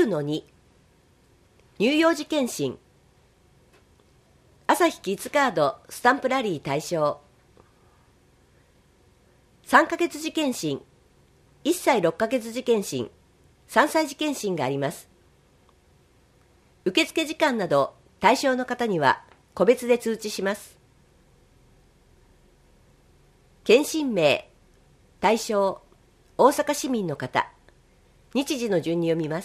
9-2 乳幼児健診朝日キッズカードスタンプラリー対象3ヶ月児健診1歳6ヶ月児健診3歳児健診があります。受付時間など対象の方には個別で通知します。健診名対象大阪市民の方、日時の順に読みます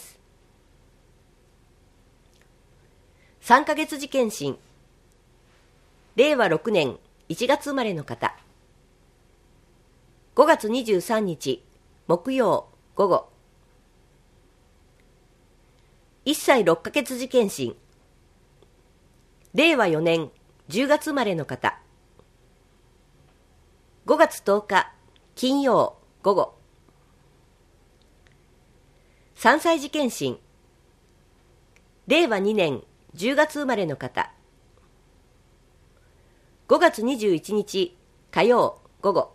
。3ヶ月児健診令和6年1月生まれの方、5月23日木曜午後。1歳6ヶ月児健診令和4年10月生まれの方、5月10日金曜午後。3歳児健診令和2年10月生まれの方、5月21日火曜午後。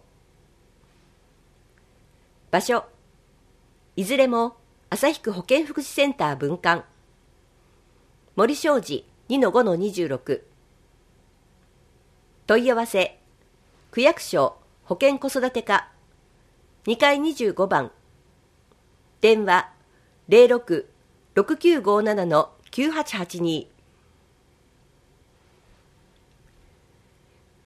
場所いずれも旭区保健福祉センター分館森商事 2-5-26。 問い合わせ区役所保健子育て課2階25番、電話 06-6957-9882